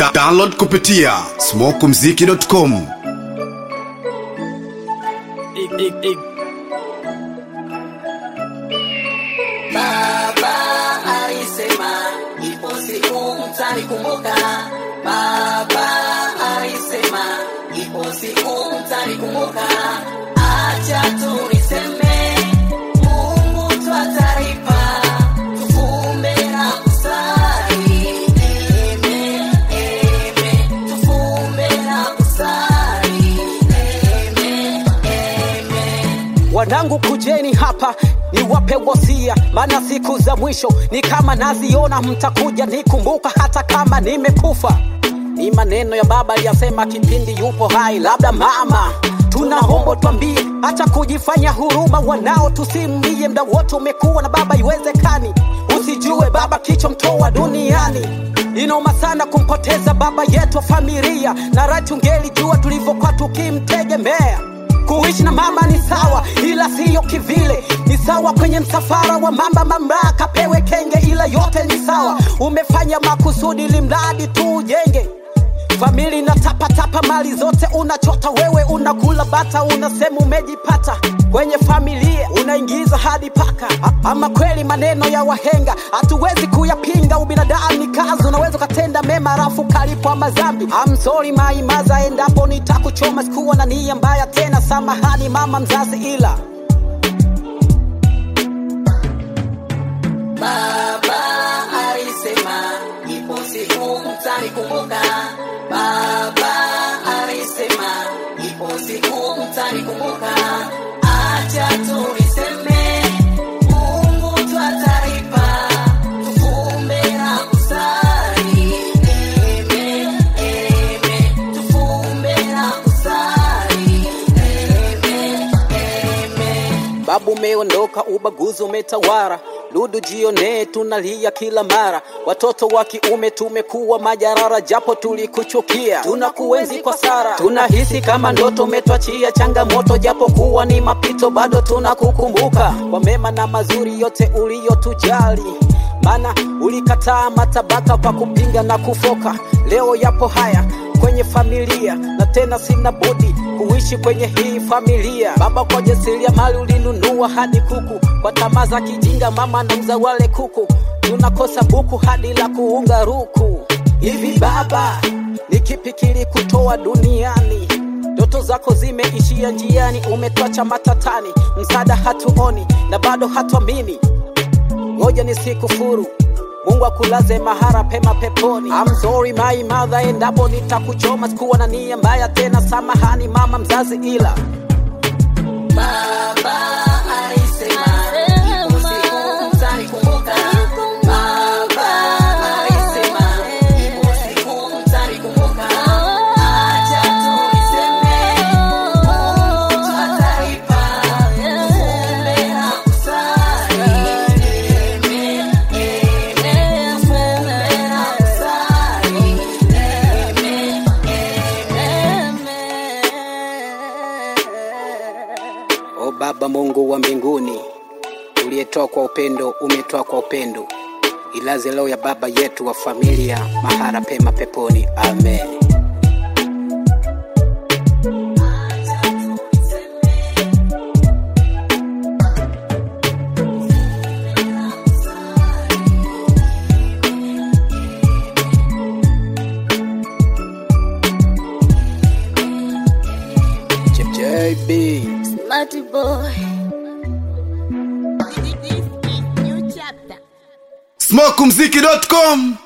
Download kupitia smokumziki.com. Baba alisema ipo siku mtanikumbuka. Baba alisema ipo siku mtanikumbuka. Acha tu niseme Mungu twataripa, tufumbe na kusali. Amen, amen, tufumbe na kusali. Amen, amen. Wanangu kujeni hapa niwape wasia, maana siku za mwisho ni kama naziona, mtakuja nikumbuka hata kama nimekufa. Ni maneno ya baba aliyasema kipindi yupo hai. Labda mama, tunaomba tuambie, acha kujifanya huruma, wanao tusimbie, mda wote umekuwa na baba, iwezekani usijue baba kicho mtoa duniani. Inoma sana kumpoteza baba yetu wa familia, na raha tungelijua tulivyokuwa tukimtegemea. Kuishi na mama ni sawa, ila siyo kivile. Ni sawa kwenye msafara wa mamba, mamlaka pewe kenge, ila yote ni sawa. Umefanya makusudi limradi tu ujenge famili na tapa mali zote unachota wewe, unakula bata, unasema umejipata kwenye familia, unaingiza hadi paka. Ama kweli maneno ya wahenga hatuwezi kuyapinga, ubinadamu ni kazi, unaweza katenda mema rafu kalipwa mazambi. I'm sorry my mother, endapo nitakuchoma, sikuwa na nia mbaya tena, samahani mama mzazi, ila Baba alisema ipo siku mtanikumbuka. Baba alisema ipo siku mtanikumbuka. Acha tu niseme Mungu twataripa, tufumbe na kusali. Amen, amen, tufumbe na kusali. Amen, amen. babu umeondoka, ubaguzi umetawara, Ludu jione tunalia kila mara. Watoto wa kiume tumekuwa majarara, japo tulikuchukia tunakuenzi kwa sara. Tunahisi kama ndoto umetwachia changamoto, japo kuwa ni mapito bado tunakukumbuka kwa mema na mazuri yote uliyotujali. Maana ulikataa matabaka kwa kupinga na kufoka. Leo yapo haya kwenye familia, na tena sina budi kuishi kwenye hii familia. Baba kwa jasiriamali ulinunua hadi kuku, kwa tamaa za kijinga mama anauza wale kuku. Tunakosa buku hadi la kuunga ruku. Hivi baba, ni kipi kilikutoa duniani? Ndoto zako zimeishia njiani, umetwacha matatani, msaada hatuoni na bado hatuamini. Ngoja nisikufuru, Mungu akulaze mahara pema peponi. I'm sorry my mother, endapo nitakuchoma, sikuwa na nia mbaya tena, samahani mama mzazi, ila Baba alisema ipo siku mtanikumbuka. Baba alisema ipo siku mtanikumbuka. Acha tu niseme Mungu twataripa, tufumbe na kusali. Amen, amen, tufumbe na kusali. Amen, amen. O Baba Mungu wa mbinguni, uliyetoa kwa upendo, umetoa kwa upendo, ilaze leo ya baba yetu wa familia mahara pema peponi. Amen. JB Smarty boy. smokumziki.com.